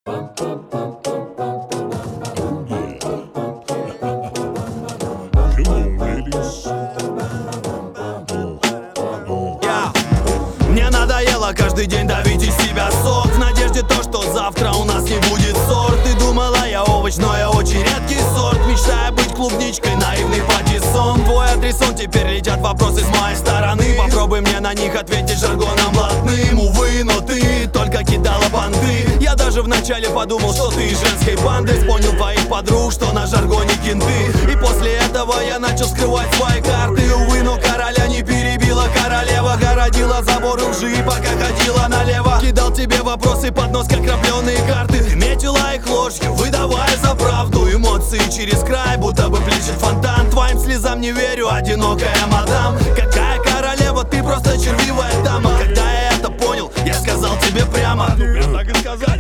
Мне надоело каждый день давить из себя сок в надежде то, что завтра у нас не будет ссор. Ты думала, я овощ, но я очень редкий сорт. Мечтая быть клубничкой, наивный патиссон. Твой адресон, теперь летят вопросы с моей стороны. Попробуй мне на них ответить жаргоном блатным. Увы, но ты только кидала банды. Я даже вначале подумал, что ты из женской банды. Вспомнил твоих подруг, что на жаргоне кенты. И после этого я начал скрывать свои карты. Увы, но короля не перебила королева. Городила заборы лжи, пока ходила налево. Кидал тебе вопросы под нос, как крапленые карты. Ты метила их ложью, выдавая за правду. Эмоции через край, будто бы плещет фонтан. Твоим слезам не верю, одинокая мадам. Какая королева, ты просто червивая дама. Когда я это понял, я сказал тебе прямо. Ну прям так и сказать,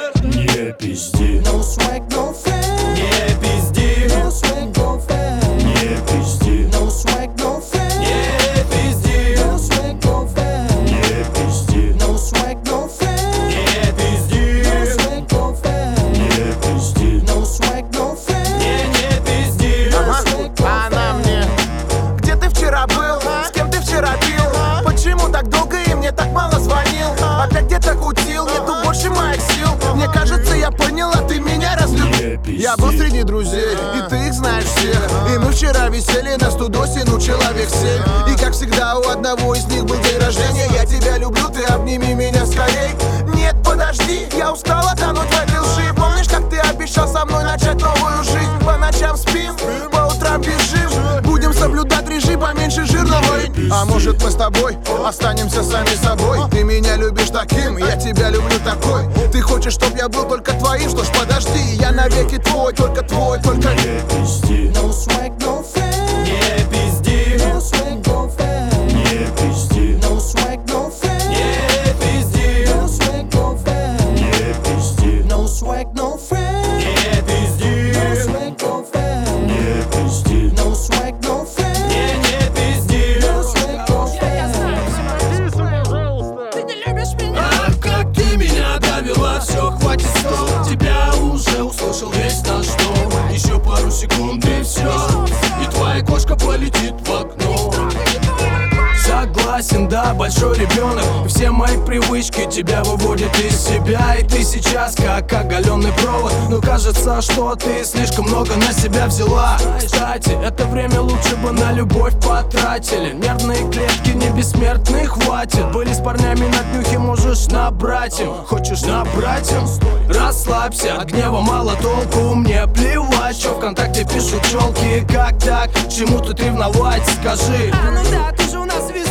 не пизди. No swag, no fan. Не пизди. No swag, no fan. Не пизди. No swag, no fan. Не пизди. No swag, no fan. Не пизди. No swag, no fan. Не пизди. No swag, no fan. Не пизди. No swag, no fan. Не пизди. Она мне: где ты вчера был? С кем ты вчера пил? Почему так долго и мне так мало звонил? Опять где-то кутил, нету больше моих сил. Мне кажется, я поняла, ты меня разлюбил. Я был среди друзей, и ты их знаешь всех. И мы вчера висели на студосе, ну человек 7. И как всегда у одного из них был день рождения. Я тебя люблю, ты обними меня скорей. Нет, подожди, я устала тонуть в этой лжи. Помнишь, как ты обещал со мной начать новую жизнь? По ночам спим, по утрам бежим. Будем соблюдать режим, поменьше жирного. А может мы с тобой останемся сами собой? Ты меня любишь таким, я тебя люблю такой. Ты хочешь, чтоб я был только твоим? Что ж, подожди, я навеки твой, только Не пизди. No swag, no fan. Не пизди. No swag, no fan. Не пизди. No swag, no fan. Не пизди. No swag, no fan. Не пизди. No swag, no fan. Не пизди. No swag, no fan. Не пизди. No swag, no fan. Не пизди. No swag, no fan. Ты не любишь меня. Ах, как ты меня довела, все, хватит стоп. Тебя уже услышал весь наш дом. Еще пару секунд и все. И твоя кошка полетит в окно. Согласен, да, большой ребенок. Все мои привычки тебя выводят из себя. И ты сейчас как оголенный провод. Но кажется, что ты слишком много на себя взяла. Кстати, это время лучше бы на любовь потратили. Нервные клетки не бессмертные, хватит. Были с парнями на днюхе, можешь набрать им. Хочешь набрать им? Расслабься, от гнева мало толку. Мне плевать, что ВКонтакте пишут челки. Как так? Чему тут ревновать? Скажи. А ну да, ты же у нас звезда.